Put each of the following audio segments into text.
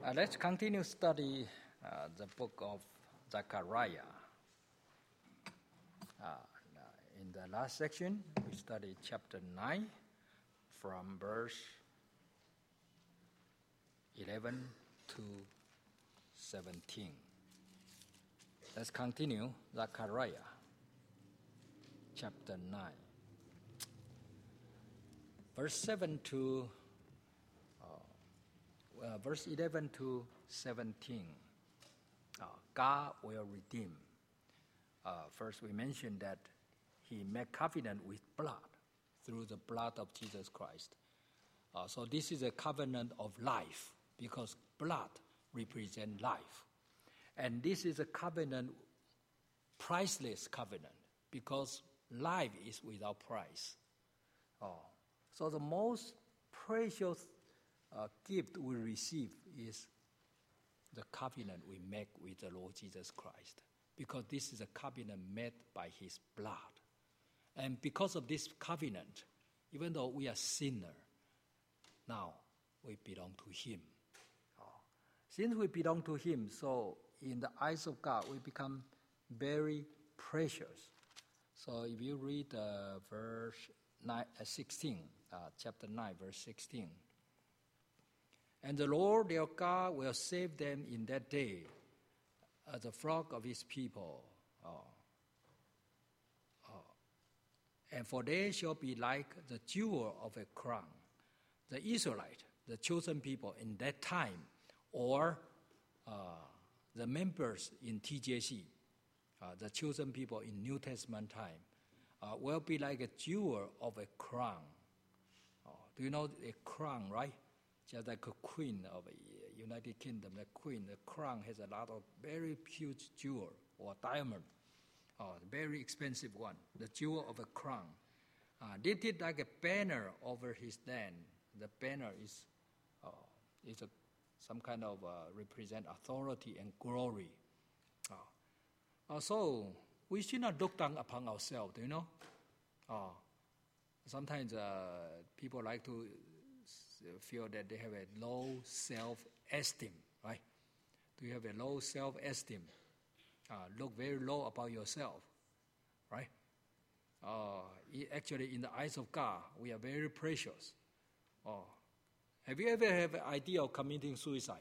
Let's continue study the book of Zechariah. In the last section, we studied chapter 9 from verse 11 to 17. Let's continue Zechariah chapter 9. Verse 11 to 17. God will redeem. First, we mentioned that He made covenant with blood through the blood of Jesus Christ. So this is a covenant of life because blood represents life. And this is a covenant, priceless covenant, because life is without price. So the most precious gift we receive is the covenant we make with the Lord Jesus Christ, because this is a covenant made by His blood. And because of this covenant, even though we are sinners, now we belong to Him. Since we belong to Him, so in the eyes of God, we become very precious. So if you read verse 16, chapter 9, verse 16. And the Lord their God will save them in that day as the flock of His people. And for they shall be like the jewel of a crown. The Israelite, the chosen people in that time, or the members in TJC, the chosen people in New Testament time, will be like a jewel of a crown. Do you know a crown, right? Just like a queen of the United Kingdom, the crown has a lot of very huge jewel or diamond, very expensive one, the jewel of a crown. They did like a banner over his land. The banner is some kind of represent authority and glory. So we should not look down upon ourselves, do you know? Sometimes people like to feel that they have a low self-esteem, right? Do you have a low self-esteem? Look very low about yourself, right? Actually, in the eyes of God, we are very precious. Have you ever had an idea of committing suicide?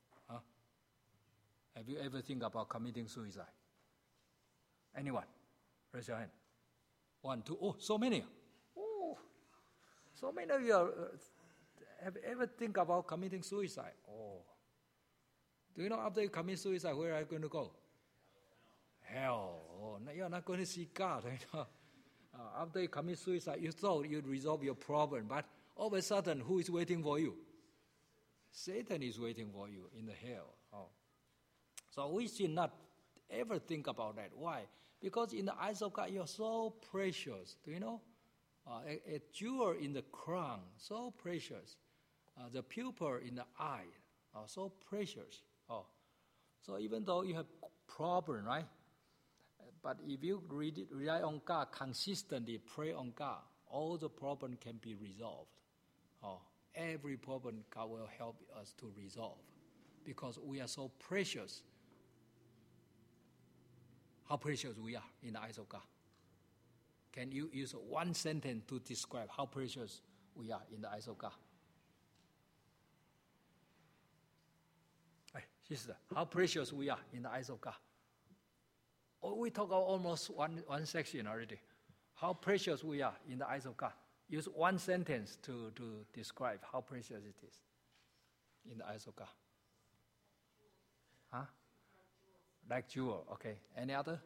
Have you ever think about committing suicide? Anyone? Raise your hand. 1, 2, oh, so many. Oh, so many of you have ever think about committing suicide? Oh. Do you know after you commit suicide, where are you going to go? Hell. Oh, you're not going to see God. You know? After you commit suicide, you thought you'd resolve your problem, but all of a sudden, who is waiting for you? Satan is waiting for you in the hell. So we should not ever think about that. Why? Because in the eyes of God, you're so precious. Do you know? A jewel in the crown, so precious. The pupil in the eye, so precious. So even though you have problem, right? But if you rely on God, consistently pray on God, all the problem can be resolved. Every problem God will help us to resolve, because we are so precious. How precious we are in the eyes of God. Can you use one sentence to describe how precious we are in the eyes of God? Hey, sister, how precious we are in the eyes of God. Oh, we talk about almost one section already. How precious we are in the eyes of God. Use one sentence to describe how precious it is in the eyes of God. Like jewel, okay. Any other?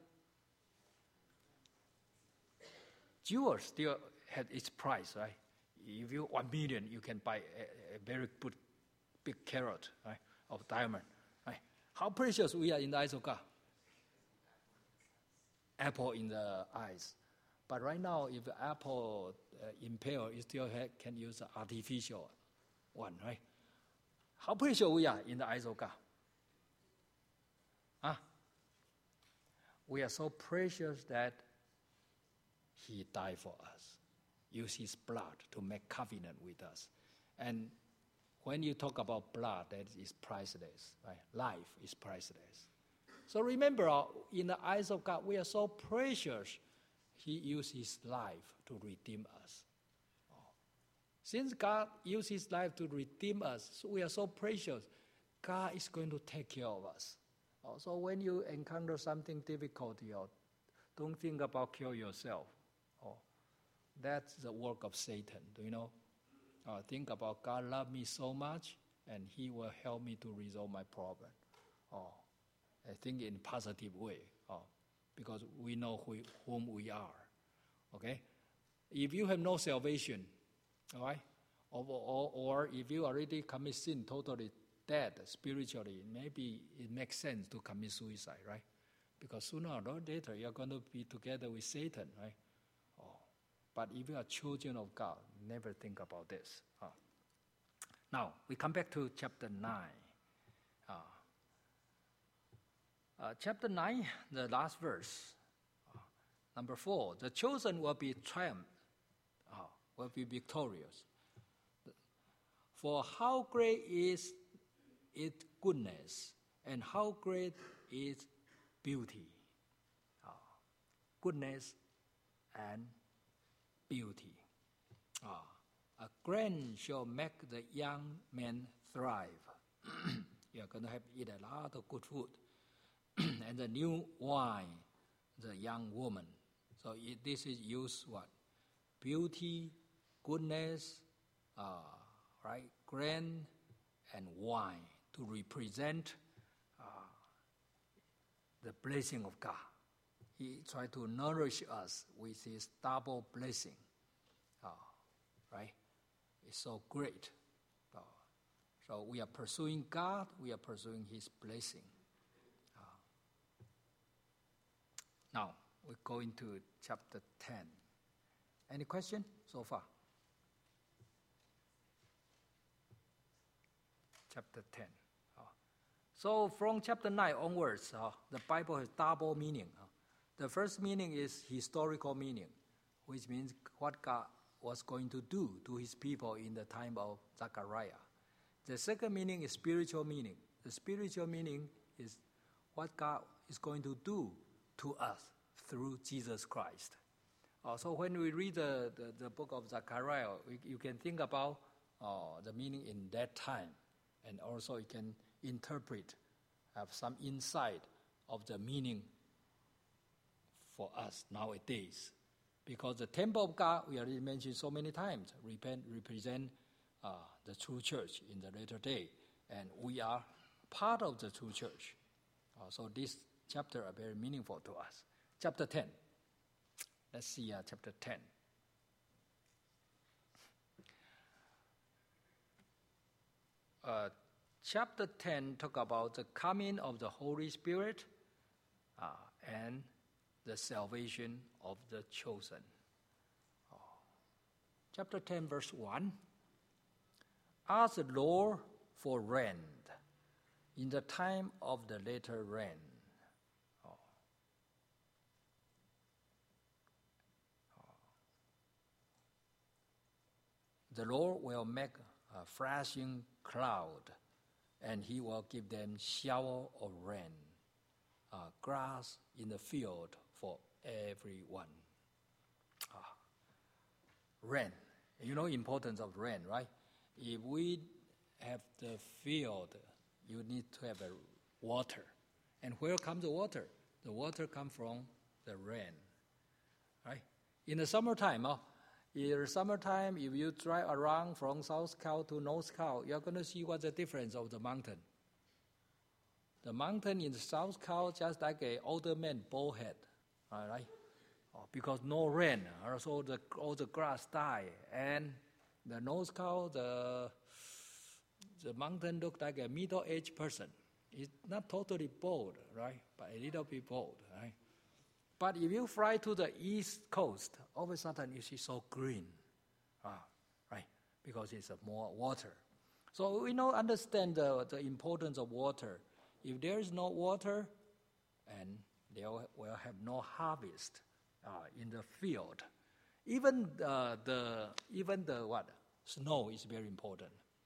Jewel still had its price, right? If you 1 million, you can buy a very good big carat, right, of diamond, right? How precious we are in the eyes of God. Apple in the eyes. But right now, if the apple impale, you still can use the artificial one, right? How precious we are in the eyes of God. We are so precious that He died for us, used His blood to make covenant with us. And when you talk about blood, that is priceless, right? Life is priceless. So remember, in the eyes of God, we are so precious. He used his life to redeem us. Since God used his life to redeem us, so we are so precious, God is going to take care of us. So when you encounter something difficult, don't think about kill yourself. That's the work of Satan, do you know? Think about God loved me so much, and he will help me to resolve my problem. I think in a positive way, because we know whom we are. Okay? If you have no salvation, all right, or if you already commit sin, totally dead spiritually, maybe it makes sense to commit suicide, right? Because sooner or later you're going to be together with Satan, right? But if you are children of God, never think about this. Now, we come back to chapter 9. Chapter 9, the last verse, number 4, the chosen will be triumph, will be victorious. For how great is its goodness, and how great is beauty. Goodness and beauty. A grain shall make the young man thrive. You're going to eat a lot of good food. And the new wine, the young woman. So this is used what? Beauty, goodness, right? Grain and wine to represent the blessing of God. He tried to nourish us with his double blessing. Right? It's so great. So we are pursuing God, we are pursuing his blessing. Now, we go into chapter 10. Any question so far? Chapter 10. So from chapter 9 onwards, the Bible has double meaning. The first meaning is historical meaning, which means what God was going to do to his people in the time of Zechariah. The second meaning is spiritual meaning. The spiritual meaning is what God is going to do to us through Jesus Christ. So when we read the book of Zechariah, you can think about the meaning in that time, and also you can interpret, have some insight of the meaning for us nowadays. Because the temple of God, we already mentioned so many times, represent the true church in the later day, and we are part of the true church. So this chapter are very meaningful to us. Chapter 10. Let's see chapter 10. Chapter 10 talk about the coming of the Holy Spirit and the salvation of the chosen. Chapter 10, verse 1. Ask the Lord for rain in the time of the later rain. The Lord will make a flashing cloud, and he will give them shower of rain, grass in the field for everyone. Rain. You know the importance of rain, right? If we have the field, you need to have water. And where comes the water? The water comes from the rain, right? In the summertime, if you drive around from South Cal to North Cal, you're going to see what's the difference of the mountain. The mountain in the South Cal just like an older man bald head, all right? Because no rain, so all the grass die. And the North Cal, the mountain looked like a middle-aged person. It's not totally bald, right? But a little bit bald, right? But if you fly to the East Coast, all of a sudden you see so green, right? Because it's more water. So we now understand the importance of water. If there is no water, and they will have no harvest in the field. Even the snow is very important.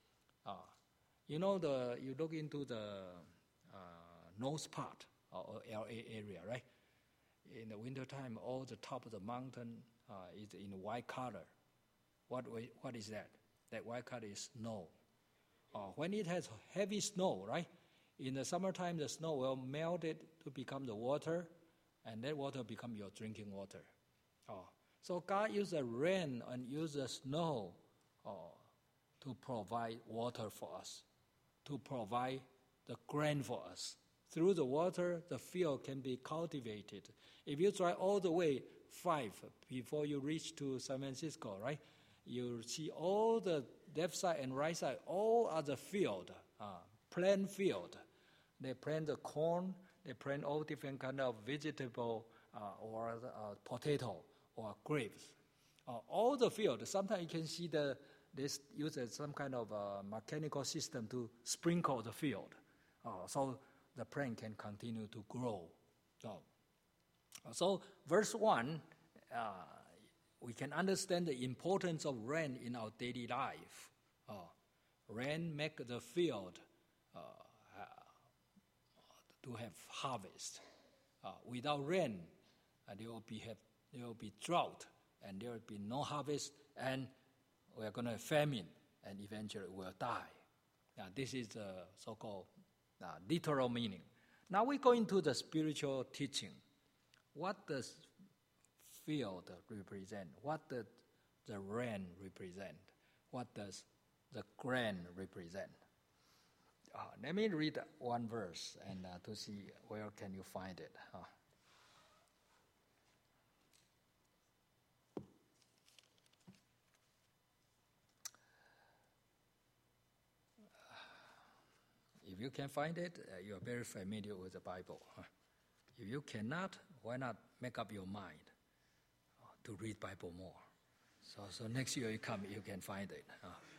You look into the north part or LA area, right? In the wintertime, all the top of the mountain is in white color. What is that? That white color is snow. When it has heavy snow, right? In the summertime, the snow will melt it to become the water, and that water become your drinking water. So God used the rain and used the snow to provide water for us, to provide the grain for us. Through the water, the field can be cultivated. If you try all the way 5 before you reach to San Francisco, right? You see all the left side and right side, all are the field, plant field. They plant the corn, they plant all different kind of vegetable or potato or grapes. All the field, sometimes you can see they use some kind of mechanical system to sprinkle the field. So the plant can continue to grow. So verse 1, we can understand the importance of rain in our daily life. Rain make the field to have harvest. Without rain, there will be drought, and there will be no harvest, and we are going to have famine, and eventually we'll die. Now, this is the so-called literal meaning. Now we go into the spiritual teaching. What does field represent? What does the rain represent? What does the grain represent? Let me read one verse and to see where can you find it. If you can find it, you are very familiar with the Bible. If you cannot, why not make up your mind to read Bible more? So next year you come, you can find it.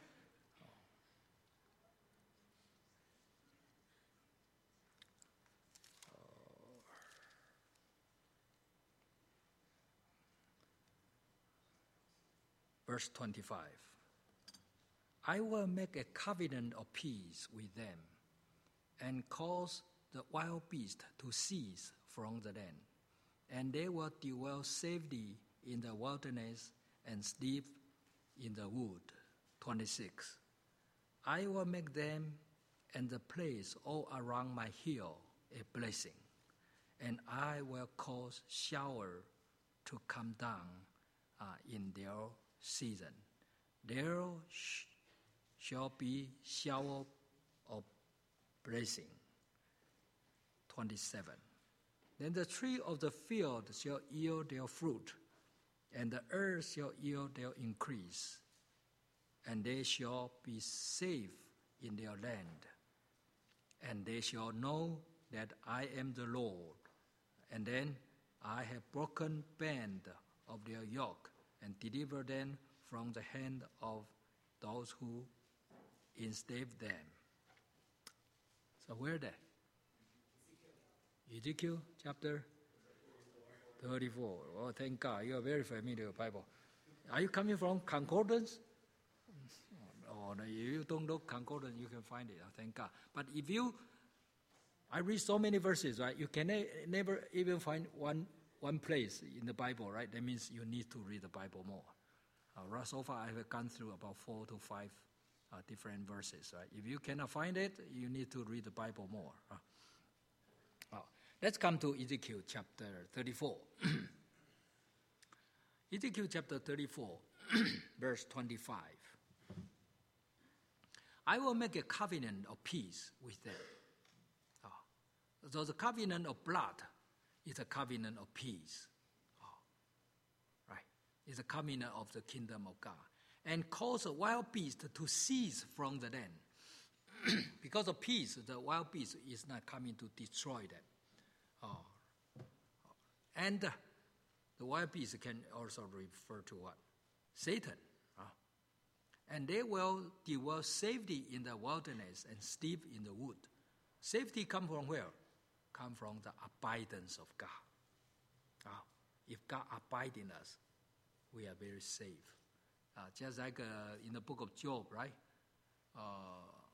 Verse 25. I will make a covenant of peace with them and cause the wild beast to cease from the land, and they will dwell safely in the wilderness and sleep in the wood. 26. I will make them and the place all around my hill a blessing, and I will cause shower to come down in their season. There shall be shower of blessing. 27. Then the tree of the field shall yield their fruit, and the earth shall yield their increase, and they shall be safe in their land. And they shall know that I am the Lord, and then I have broken band of their yoke and delivered them from the hand of those who enslaved them. So where that? Ezekiel chapter 34. Oh, thank God. You are very familiar with the Bible. Are you coming from concordance? Oh, no, if you don't know concordance, you can find it. Oh, thank God. But I read so many verses, right? You can never even find one place in the Bible, right? That means you need to read the Bible more. So far, I have gone through about 4 to 5 different verses, right? If you cannot find it, you need to read the Bible more. Let's come to Ezekiel chapter 34. Ezekiel chapter 34, verse 25. I will make a covenant of peace with them. So the covenant of blood is a covenant of peace. Right? It's a covenant of the kingdom of God. And cause a wild beast to cease from the land. Because of peace, the wild beast is not coming to destroy them. And the wild beast can also refer to what? Satan. And they will dwell safely in the wilderness and sleep in the wood. Safety comes from where? Come from the abidance of God. If God abides in us, we are very safe. Just like in the book of Job, right?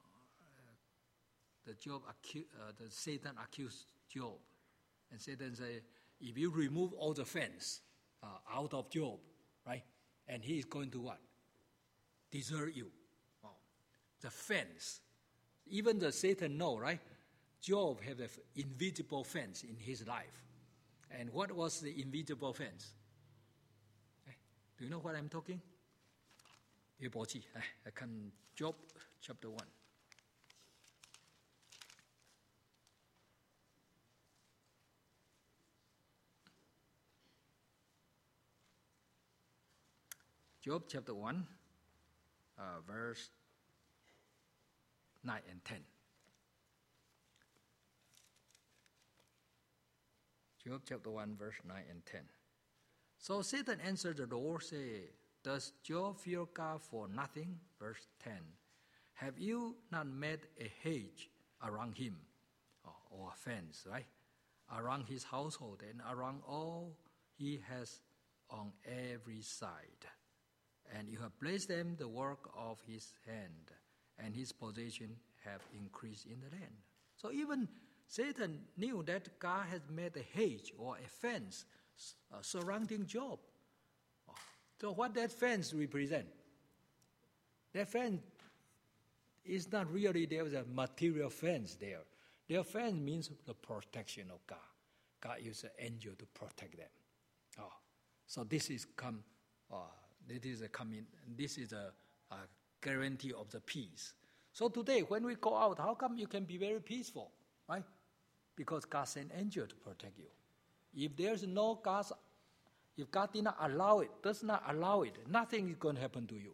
the Satan accused Job. And Satan said, if you remove all the fence out of Job, right? And he is going to what? Desert you. Oh, the fence. Even the Satan know, right? Job have an invisible fence in his life. And what was the invisible fence? Do you know what I'm talking? 約伯記，來看 Job chapter 1. Job chapter 1, verse 9 and 10. Job chapter 1, verse 9 and 10. So Satan answered the Lord, saying, does Job fear God for nothing? Verse 10. Have you not made a hedge around him, or a fence, right? Around his household and around all he has on every side. And you have placed them the work of his hand, and his possession have increased in the land. So even Satan knew that God had made a hedge or a fence surrounding Job. So what that fence represent? That fence is not really there is a material fence there. Their fence means the protection of God. God used an angel to protect them. So this is a guarantee of the peace. So today, when we go out, how come you can be very peaceful, right? Because God sent angel to protect you. If there's no God, if God did not allow it, does not allow it, nothing is going to happen to you.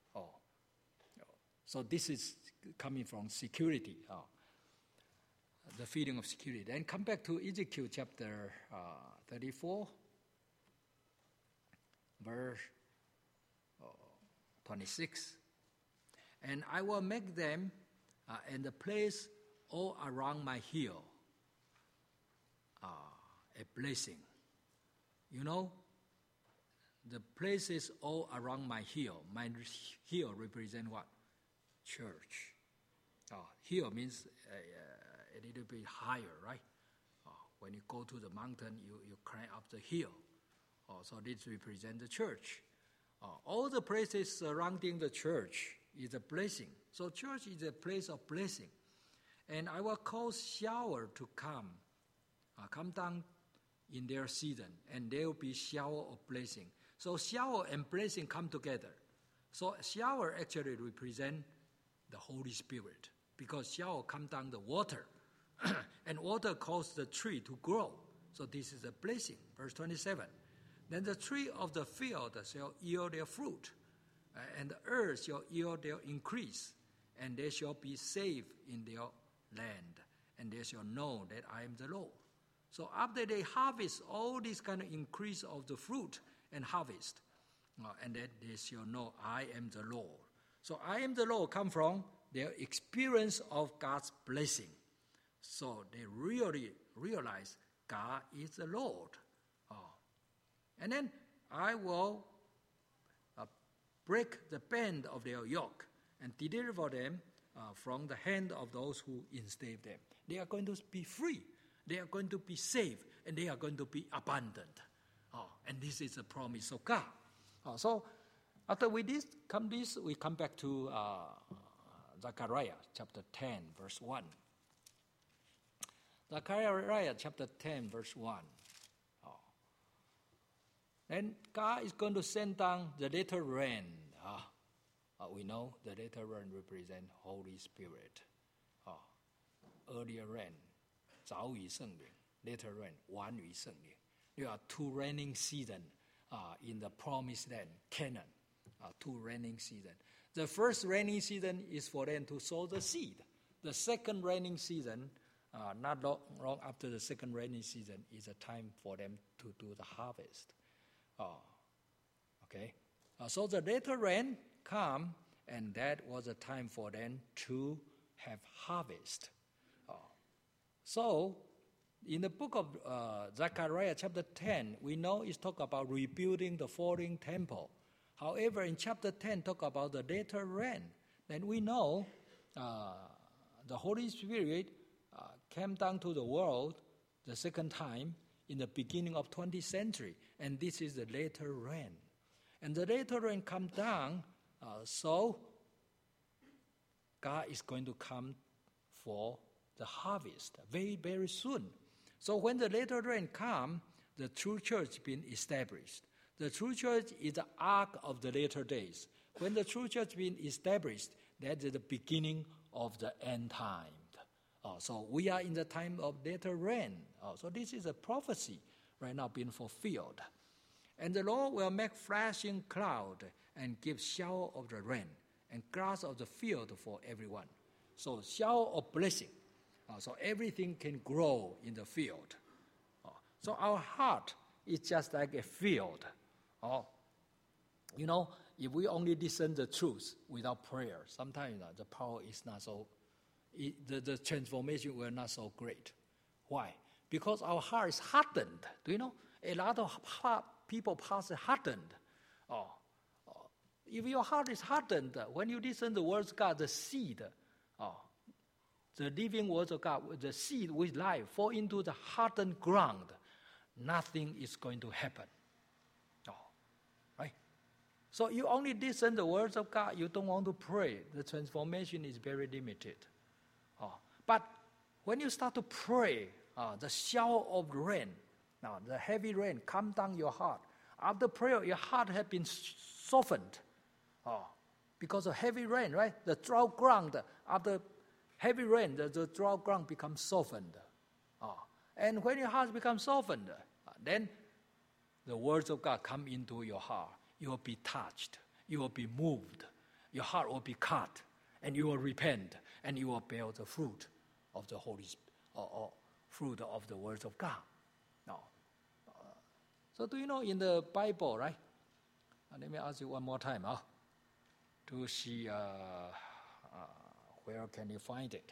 So this is coming from security, the feeling of security. Then come back to Ezekiel chapter 34, verse 26. And I will make them and the place all around my hill a blessing. You know, the places all around my hill. My hill represent what? Church. Hill means a little bit higher, right? When you go to the mountain, you climb up the hill. So this represents the church. All the places surrounding the church is a blessing. So church is a place of blessing. And I will cause shower to come down in their season, and there will be shower of blessing. So shower and blessing come together. So shower actually represent the Holy Spirit, because shower come down the water, and water causes the tree to grow. So this is a blessing. Verse 27. Then the tree of the field shall yield their fruit, and the earth shall yield their increase, and they shall be safe in their land, and they shall know that I am the Lord. So after they harvest all this kind of increase of the fruit and harvest, and then they shall know I am the Lord. So I am the Lord come from their experience of God's blessing. So they really realize God is the Lord. And then I will break the band of their yoke and deliver them from the hand of those who enslave them. They are going to be free. They are going to be safe, and they are going to be abundant. And this is a promise of God. So after we come back to Zechariah chapter 10, verse 1. Zechariah chapter 10, verse 1. Then God is going to send down the latter rain. We know the latter rain represents Holy Spirit. Earlier rain, 早雨圣灵, later rain, 晚雨圣灵. There are two raining seasons in the promised land, Canaan. Two raining seasons. The first raining season is for them to sow the seed. The second raining season, not long after the second raining season, is a time for them to do the harvest. So the later rain come, and that was a time for them to have harvest. So in the book of Zechariah chapter 10, we know it's talk about rebuilding the falling temple. However, in chapter 10, talk about the later rain. Then we know The Holy Spirit came down to the world the second time in the beginning of 20th century, and this is the later rain. And the later rain come down, so God is going to come for the harvest very, very soon. So when the later rain come, the true church been established. The true church is the ark of the later days. When the true church been established, that is the beginning of the end time. So we are in the time of later rain. So this is a prophecy right now being fulfilled. And the Lord will make flashing cloud and give shower of the rain and grass of the field for everyone. So shower of blessing. So everything can grow in the field. So our heart is just like a field. If we only listen the truth without prayer, sometimes the power is not so, the transformation will not so great. Why? Because our heart is hardened. Do you know? A lot of people pass hardened. If your heart is hardened, when you listen the words of God, the seed, the living words of God, the seed with life fall into the hardened ground, nothing is going to happen. Right? So you only listen the words of God, you don't want to pray. The transformation is very limited. But when you start to pray, the shower of rain, the heavy rain come down your heart. After prayer, your heart has been softened. Because of heavy rain, right? The dry ground, after heavy rain, the dry ground becomes softened. And when your heart becomes softened, then the words of God come into your heart. You will be touched. You will be moved. Your heart will be cut. And you will repent. And you will bear the fruit of the Holy Spirit, or fruit of the words of God. So do you know in the Bible, right? Let me ask you one more time, to see where can you find it.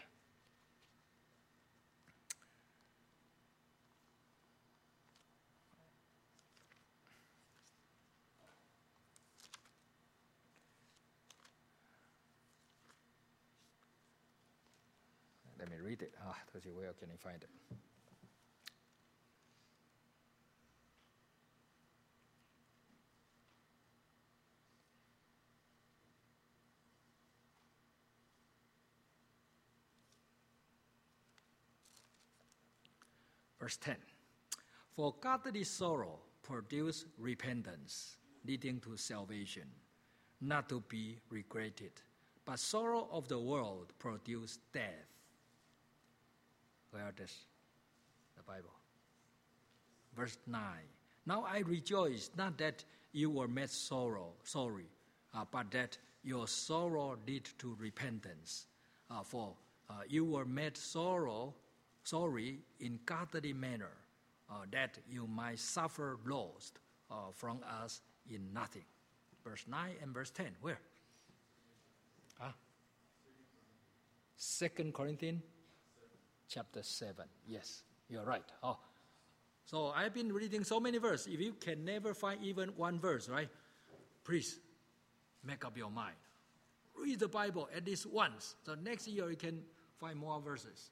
Let me read it to see where can you find it. Verse 10, for godly sorrow produces repentance, leading to salvation, not to be regretted. But sorrow of the world produces death. Where is the Bible? Verse 9, now I rejoice, not that you were made sorry, but that your sorrow lead to repentance. For you were made sorry in godly manner, that you might suffer loss from us in nothing. Verse 9 and verse 10, where? 2 Corinthians chapter 7. Yes, you're right. So I've been reading so many verses. If you can never find even one verse, right? Please make up your mind. Read the Bible at least once. So next year you can find more verses.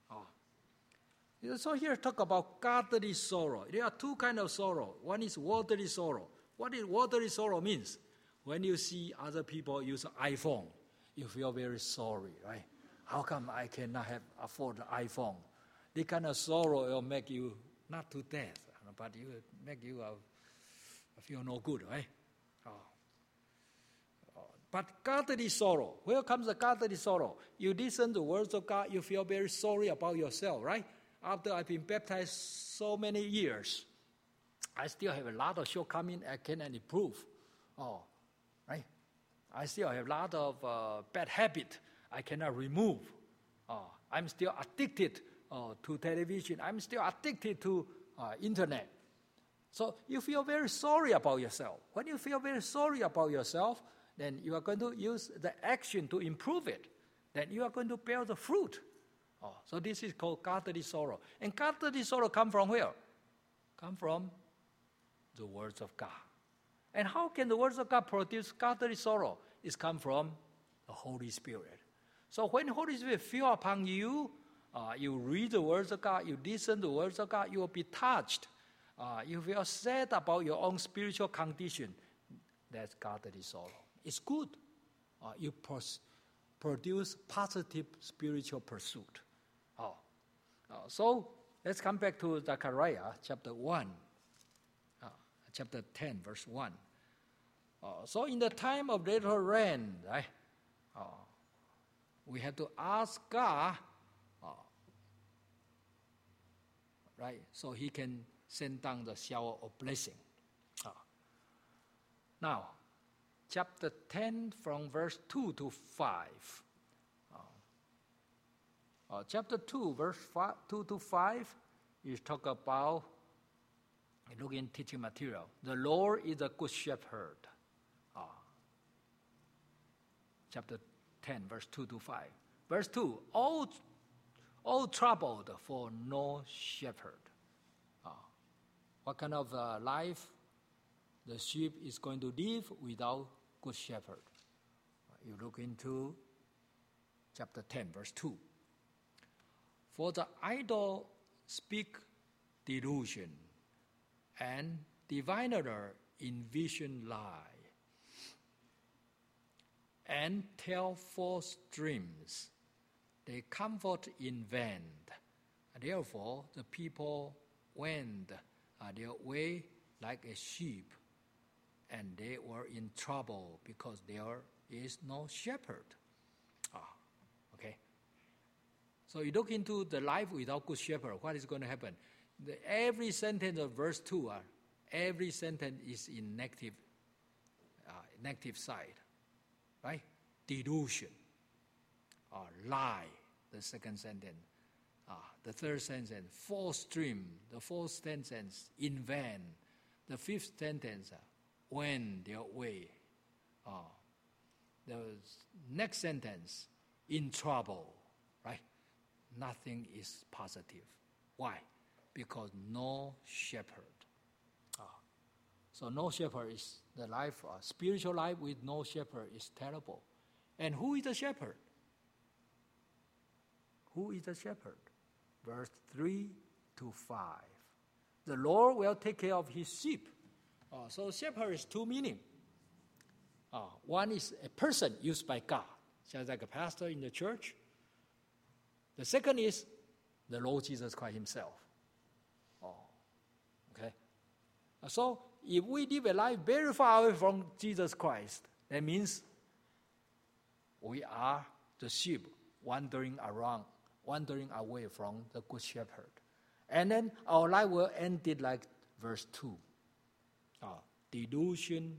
So here talk about godly sorrow. There are two kinds of sorrow. One is worldly sorrow. What is worldly sorrow means? When you see other people use iPhone, you feel very sorry, right? How come I cannot afford the iPhone? This kind of sorrow will make you not to death, but it will make you feel no good, right? But godly sorrow, where comes the godly sorrow? You listen to the words of God, you feel very sorry about yourself, right? After I've been baptized so many years, I still have a lot of shortcomings I cannot improve. Right? I still have a lot of bad habits I cannot remove. I'm still addicted to television. I'm still addicted to internet. So you feel very sorry about yourself. When you feel very sorry about yourself, then you are going to use the action to improve it. Then you are going to bear the fruit. So this is called godly sorrow. And godly sorrow come from where? Come from the words of God. And how can the words of God produce godly sorrow? It's come from the Holy Spirit. So when Holy Spirit fell upon you, you read the words of God, you listen to the words of God, you will be touched. You feel sad about your own spiritual condition. That's godly sorrow. It's good. You produce positive spiritual pursuit. So let's come back to Zechariah chapter 1, chapter 10, verse 1. So in the time of little rain, right, we have to ask God, right, so He can send down the shower of blessing. Now, chapter 10 from verse 2 to 5. Chapter 2, verse 2 to 5, is talk about, look in teaching material, the Lord is a good shepherd. Chapter 10, verse 2 to 5. Verse 2, all troubled for no shepherd. What kind of life the sheep is going to live without good shepherd? You look into chapter 10, verse 2. For the idol speak delusion, and diviner envision lie, and tell false dreams. They comfort in vain. Therefore, the people went their way like a sheep, and they were in trouble because there is no shepherd. Okay. So you look into the life without good shepherd, what is going to happen? Every sentence of verse 2, every sentence is in negative side. Right? Delusion. Lie, the second sentence. The third sentence, false dream. The fourth sentence, in vain. The fifth sentence, went their way. The next sentence, in trouble. Right? Nothing is positive. Why? Because no shepherd. So no shepherd is the life, spiritual life with no shepherd is terrible. And who is the shepherd? Who is the shepherd? Verse 3 to 5. The Lord will take care of his sheep. So shepherd is two meaning. One is a person used by God, just like a pastor in the church. The second is the Lord Jesus Christ himself. Okay. So if we live a life very far away from Jesus Christ, that means we are the sheep wandering away from the good shepherd. And then our life will end it like verse 2. Delusion,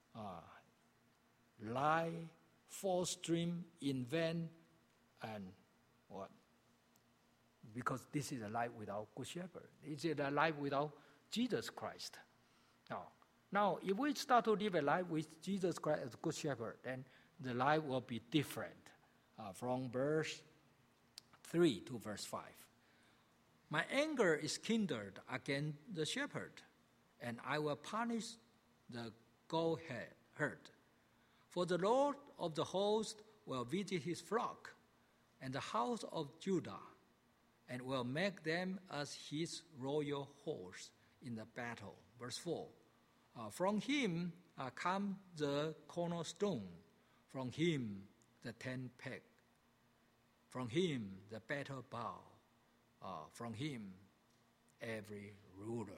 lie, false dream, in vain, and what? Because this is a life without good shepherd. It's a life without Jesus Christ. Now, if we start to live a life with Jesus Christ as good shepherd, then the life will be different. From verse 3 to verse 5. My anger is kindled against the shepherd, and I will punish the goatherd. For the Lord of the host will visit his flock and the house of Judah, and will make them as his royal horse in the battle. Verse 4. From him come the cornerstone, from him the 10 peg, from him the battle bow, from him every ruler.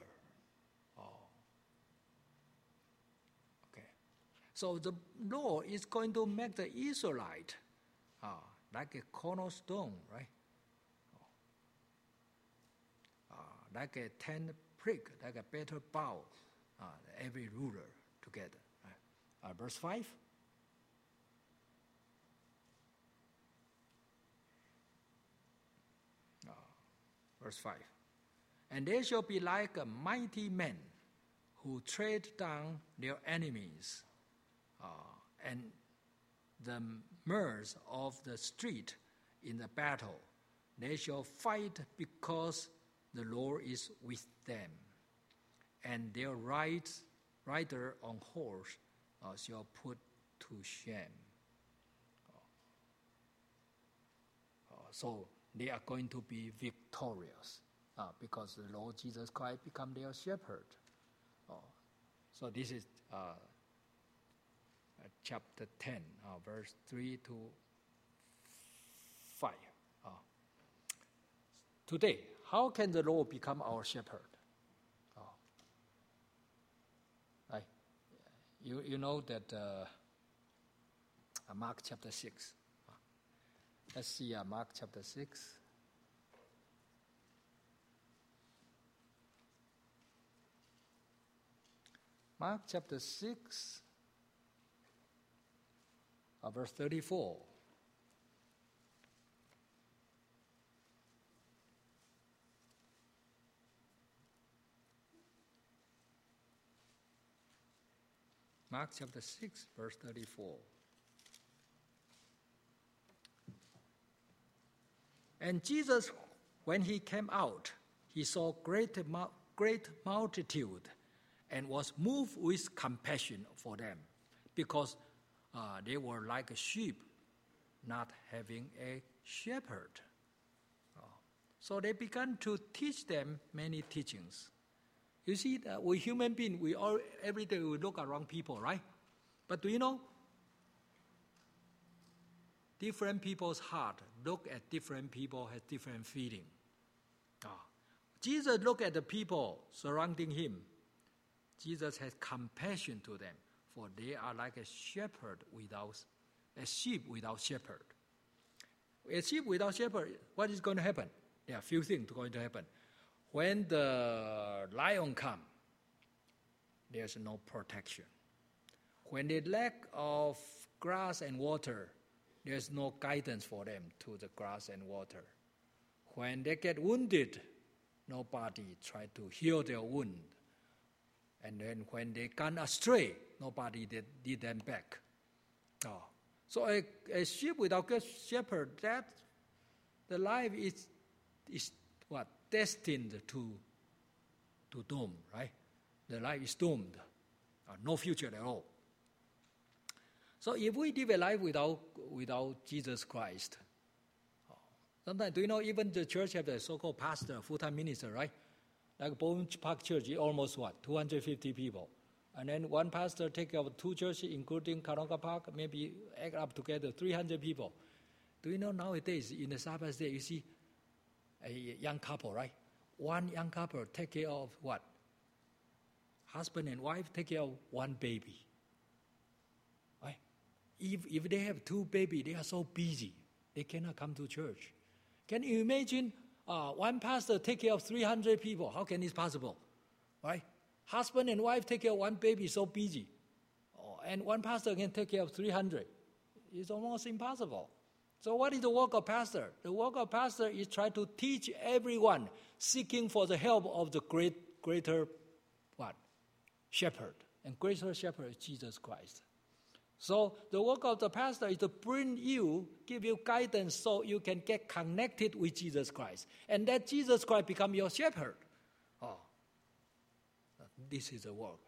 Okay. So the Lord is going to make the Israelite like a cornerstone, right? Like a 10 prick, like a battle bow, every ruler together. Right? Verse 5. Verse 5. And they shall be like a mighty men who tread down their enemies, and the mirth of the street in the battle. They shall fight because the Lord is with them, and their rider on horse shall put to shame. So they are going to be victorious because the Lord Jesus Christ become their shepherd. So this is chapter 10, verse 3 to 5. Today, how can the Lord become our shepherd? Right? You know that Mark chapter 6. Let's see Mark chapter 6. Mark chapter 6, verse 34. Mark chapter 6, verse 34. And Jesus, when he came out, he saw great multitude and was moved with compassion for them, because they were like a sheep not having a shepherd. So they began to teach them many teachings. You see, we human beings, every day we look around people, right? But do you know? Different people's heart look at different people, has different feeling. Jesus looked at the people surrounding him. Jesus has compassion to them, for they are like a sheep without shepherd. A sheep without shepherd, what is going to happen? There are a few things going to happen. When the lion comes, there's no protection. When they lack of grass and water, there's no guidance for them to the grass and water. When they get wounded, nobody try to heal their wound. And then when they gone astray, nobody did them back. So a sheep without a shepherd, that the life is what? Destined to doom, right? The life is doomed. No future at all. So if we live a life without Jesus Christ, sometimes, do you know, even the church have the so-called pastor, full-time minister, right? Like Bowling Park Church, almost 250 people. And then one pastor take care of two churches, including Karonga Park, maybe add up together 300 people. Do you know nowadays, in the Sabbath day, you see a young couple, right? One young couple take care of what? Husband and wife take care of one baby. Right? If they have two babies, they are so busy, they cannot come to church. Can you imagine one pastor take care of 300 people? How can this possible? Right? Husband and wife take care of one baby, so busy. And one pastor can take care of 300. It's almost impossible. So what is the work of pastor? The work of pastor is try to teach everyone, seeking for the help of the greater what? Shepherd. And greater shepherd is Jesus Christ. So the work of the pastor is to bring you, give you guidance so you can get connected with Jesus Christ. And that Jesus Christ become your shepherd. This is the work.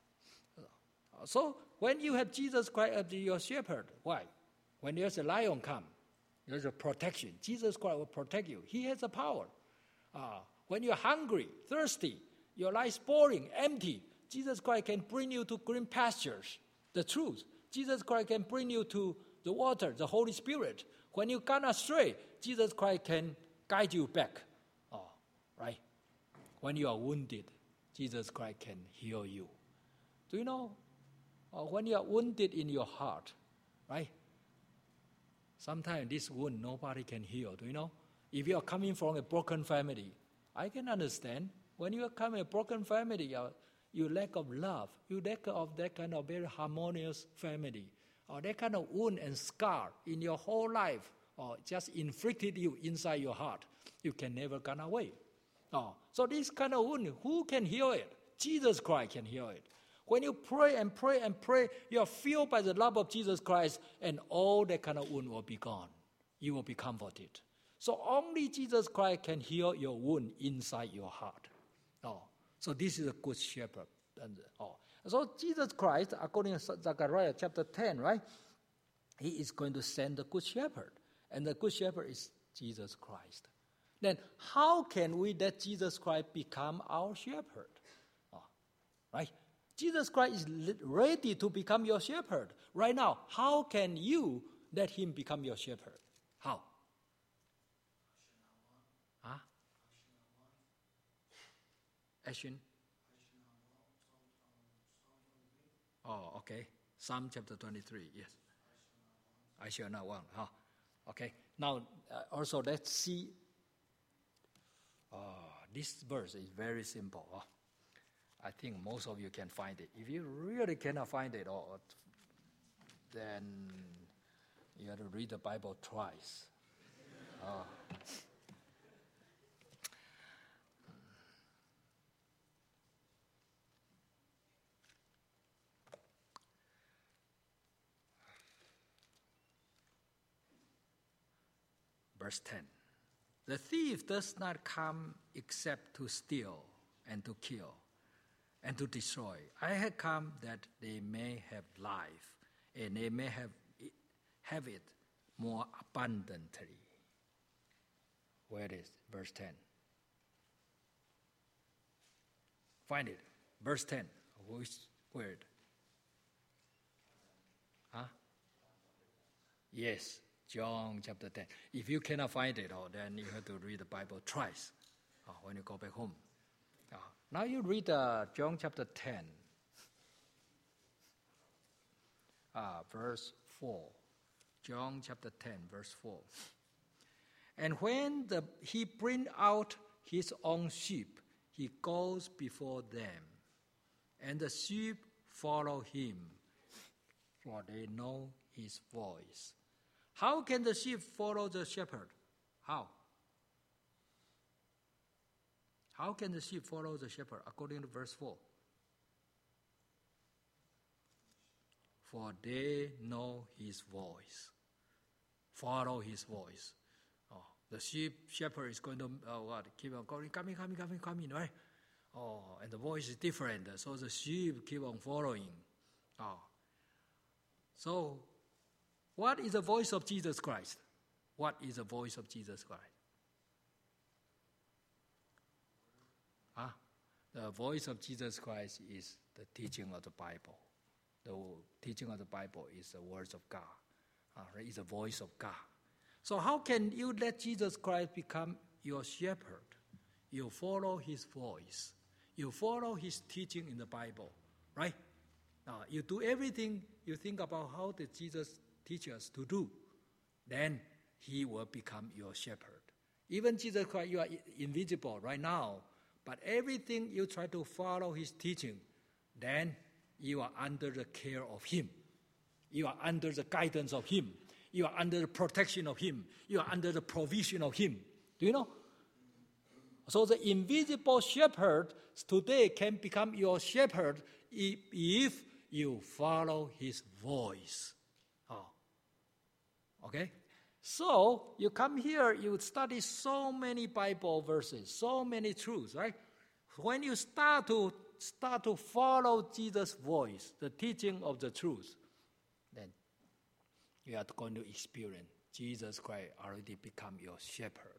So when you have Jesus Christ as your shepherd, why? When there's a lion come, there's a protection. Jesus Christ will protect you. He has the power. When you're hungry, thirsty, your life's boring, empty, Jesus Christ can bring you to green pastures, the truth. Jesus Christ can bring you to the water, the Holy Spirit. When you gone astray, Jesus Christ can guide you back. Right? When you are wounded, Jesus Christ can heal you. Do you know? When you are wounded in your heart, right? Sometimes this wound nobody can heal. Do you know? If you are coming from a broken family, I can understand. When you are coming from a broken family, you lack of love, you lack of that kind of very harmonious family, or that kind of wound and scar in your whole life, or just inflicted you inside your heart, you can never get away. So this kind of wound, who can heal it? Jesus Christ can heal it. When you pray and pray and pray, you are filled by the love of Jesus Christ, and all that kind of wound will be gone. You will be comforted. So only Jesus Christ can heal your wound inside your heart. So this is a good shepherd. So Jesus Christ, according to Zechariah chapter 10, right? He is going to send the good shepherd. And the good shepherd is Jesus Christ. Then how can we let Jesus Christ become our shepherd? Right? Jesus Christ is ready to become your shepherd. Right now, how can you let him become your shepherd? How? Huh? Action? Oh, okay. Psalm chapter 23, yes. I shall not want. Okay. Now, also let's see. This verse is very simple. I think most of you can find it. If you really cannot find it, then you have to read the Bible twice. Verse 10. The thief does not come except to steal and to kill and to destroy. I have come that they may have life, and they may have it more abundantly. Where it is? Verse 10. Find it. Verse 10. Which word? Yes. John chapter 10. If you cannot find it, then you have to read the Bible twice when you go back home. Now you read John chapter 10, verse 4. John chapter 10, verse 4. And when he bring out his own sheep, he goes before them, and the sheep follow him, for they know his voice. How can the sheep follow the shepherd? How? How can the sheep follow the shepherd? According to verse 4. For they know his voice. Follow his voice. The shepherd is going to keep on calling, coming, right? And the voice is different, so the sheep keep on following. So, what is the voice of Jesus Christ? What is the voice of Jesus Christ? The voice of Jesus Christ is the teaching of the Bible. The teaching of the Bible is the words of God. It's the voice of God. So how can you let Jesus Christ become your shepherd? You follow his voice. You follow his teaching in the Bible, right? You do everything you think about how did Jesus teach us to do. Then he will become your shepherd. Even Jesus Christ, you are invisible right now, but everything you try to follow his teaching, then you are under the care of him. You are under the guidance of him. You are under the protection of him. You are under the provision of him. Do you know? So the invisible shepherd today can become your shepherd if you follow his voice. Okay? So you come here, you study so many Bible verses, so many truths, right? When you start to follow Jesus' voice, the teaching of the truth, then you are going to experience Jesus Christ already become your shepherd.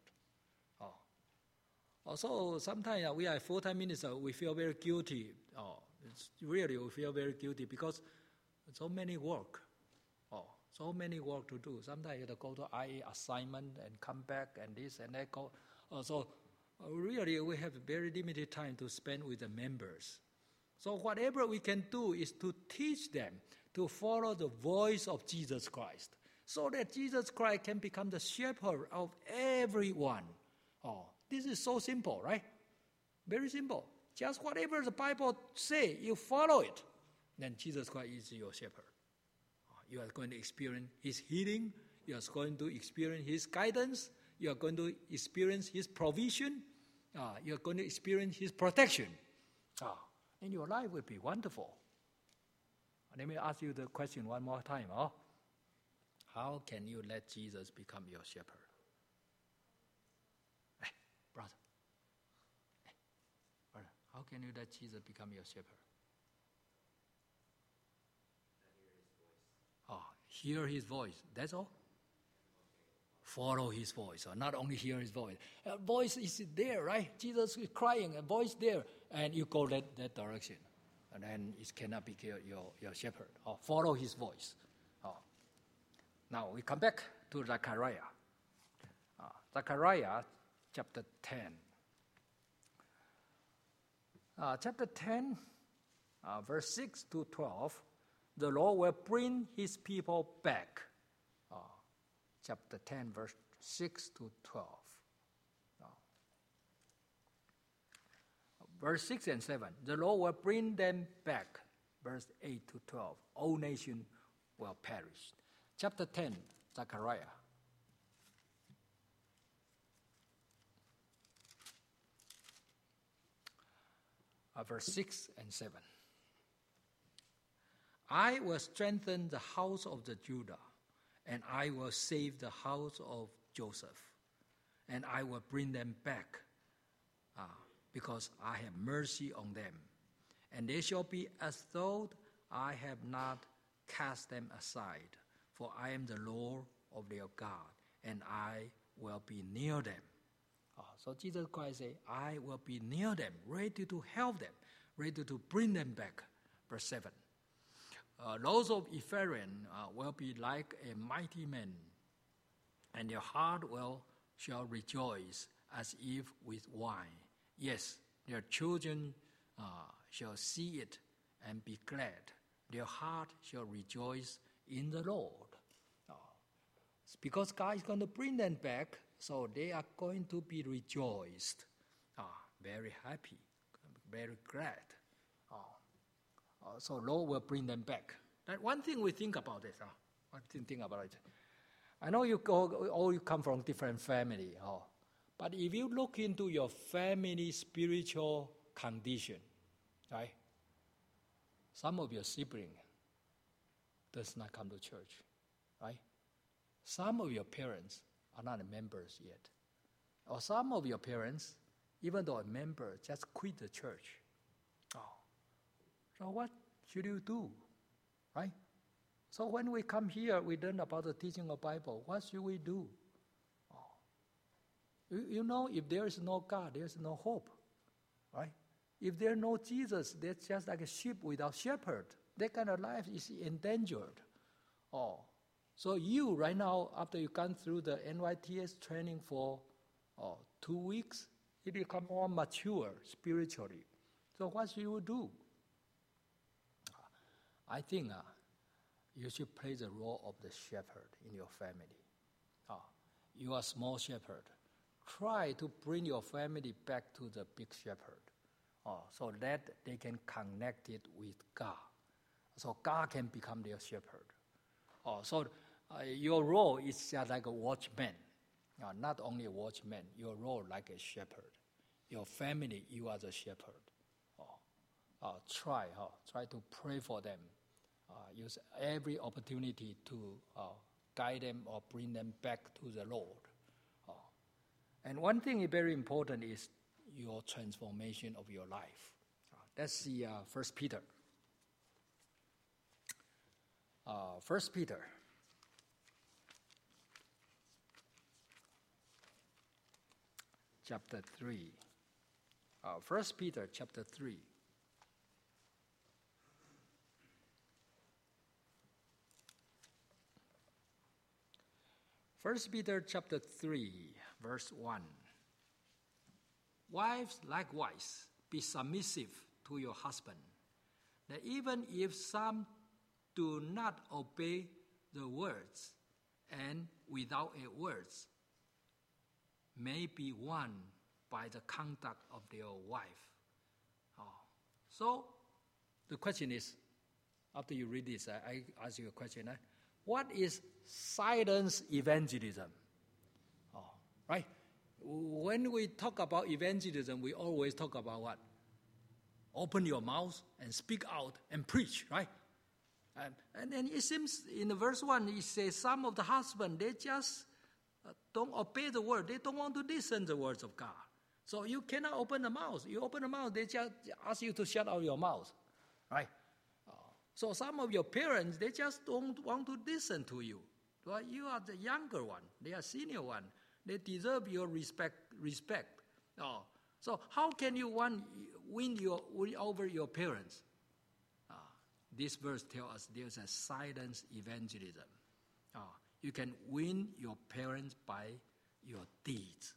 Also, sometimes we are full-time minister, we feel very guilty. We feel very guilty because so many work. So many work to do. Sometimes you have to go to IA assignment and come back and this and that. So really we have very limited time to spend with the members. So whatever we can do is to teach them to follow the voice of Jesus Christ so that Jesus Christ can become the shepherd of everyone. This is so simple, right? Very simple. Just whatever the Bible say, you follow it. Then Jesus Christ is your shepherd. You are going to experience his healing. You are going to experience his guidance. You are going to experience his provision. You are going to experience his protection. And your life will be wonderful. Let me ask you the question one more time. How can you let Jesus become your shepherd? Hey, brother. How can you let Jesus become your shepherd? Hear his voice. That's all? follow his voice, or not only hear his voice. A voice is there, right? Jesus is crying, a voice there, and you go that direction. And then it cannot be your shepherd. Or follow his voice. Now we come back to Zechariah. Zechariah chapter 10. Chapter 10, verse 6 to 12, the Lord will bring his people back. Chapter 10, verse 6 to 12. Verse 6 and 7, the Lord will bring them back. Verse 8 to 12, all nations will perish. Chapter 10, Zechariah. Verse 6 and 7. I will strengthen the house of the Judah, and I will save the house of Joseph, and I will bring them back, because I have mercy on them. And they shall be as though I have not cast them aside, for I am the Lord of their God, and I will be near them. So Jesus Christ said, I will be near them, ready to help them, ready to bring them back. Verse 7. Those of Ephraim will be like a mighty man, and their heart shall rejoice as if with wine. Yes, their children shall see it and be glad. Their heart shall rejoice in the Lord. Because God is going to bring them back, so they are going to be rejoiced. Very happy, very glad. So Lord will bring them back. That one thing we think about this. One thing think about it. I know you come from different family. But if you look into your family spiritual condition, right? Some of your siblings does not come to church, right? Some of your parents are not members yet. Or some of your parents, even though a member, just quit the church. So what should you do, right? So when we come here, we learn about the teaching of Bible. What should we do? You know, if there is no God, there is no hope, right? If there is no Jesus, that's just like a sheep without shepherd. That kind of life is endangered. So you, right now, after you've gone through the NYTS training for 2 weeks, you become more mature spiritually. So what should you do? I think you should play the role of the shepherd in your family. You are a small shepherd. Try to bring your family back to the big shepherd, so that they can connect it with God. So God can become their shepherd. So your role is just like a watchman. Not only a watchman, your role like a shepherd. Your family, you are the shepherd. Try to pray for them. Use every opportunity to guide them or bring them back to the Lord. And one thing very important is your transformation of your life. Let's see 1 Peter. 1 Peter. Chapter 3. 1 Peter chapter 3. 1 Peter chapter 3, verse 1. Wives, likewise, be submissive to your husband, that even if some do not obey the words, and without a words, may be won by the conduct of their wife. So, the question is, after you read this, I ask you a question. What is silence evangelism? Right? When we talk about evangelism, we always talk about what? Open your mouth and speak out and preach, right? And then it seems in the verse 1, it says some of the husbands, they just don't obey the word. They don't want to listen to the words of God. So you cannot open the mouth. You open the mouth, they just ask you to shut out your mouth, right? So some of your parents, they just don't want to listen to you. Well, you are the younger one. They are senior one. They deserve your respect. Oh, so how can you win over your parents? This verse tells us there's a silent evangelism. You can win your parents by your deeds.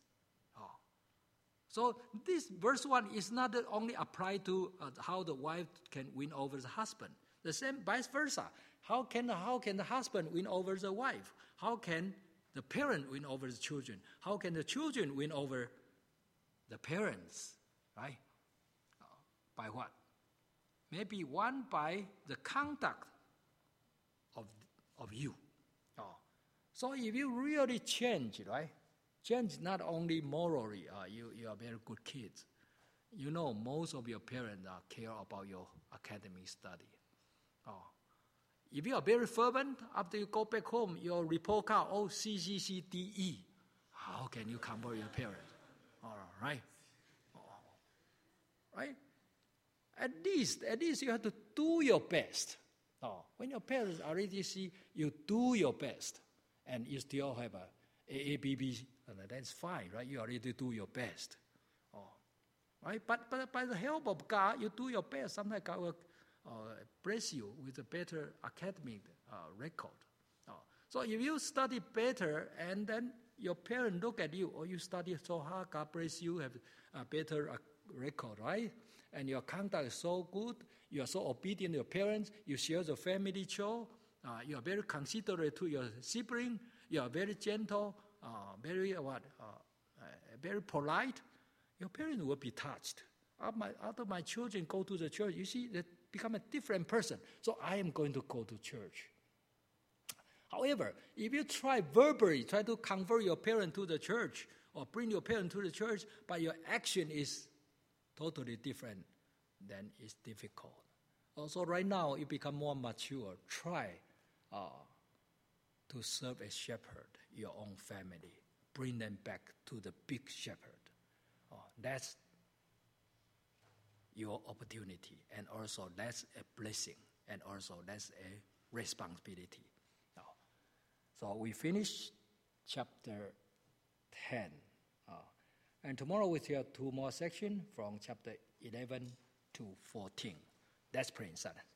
So this verse 1 is not only applied to how the wife can win over the husband. The same vice versa. How can the husband win over the wife? How can the parent win over the children? How can the children win over the parents? Right? By what? Maybe one by the conduct of you. So if you really change, right? Change not only morally, you are very good kids. You know most of your parents care about your academic study. If you are very fervent, after you go back home, your report card, C, C, C, D, E. How can you convert your parents? All right. Right? At least you have to do your best. When your parents already see you do your best, and you still have a B, that's fine, right? You already do your best. Right? But by the help of God, you do your best. Sometimes God will bless you with a better academic record. So if you study better and then your parents look at you, you study so hard, God bless you, have a better record, right? And your conduct is so good, you are so obedient to your parents, you share the family chore, you are very considerate to your sibling, you are very gentle, very polite, your parents will be touched. After my children go to the church, you see, they become a different person. So I am going to go to church. However, if you try to convert your parent to the church or bring your parent to the church, but your action is totally different, then it's difficult. Also, right now, you become more mature. Try to serve as shepherd, your own family. Bring them back to the big shepherd. That's your opportunity, and also that's a blessing, and also that's a responsibility. So we finish chapter 10. And tomorrow we have two more sections from chapter 11 to 14. Let's pray in silence.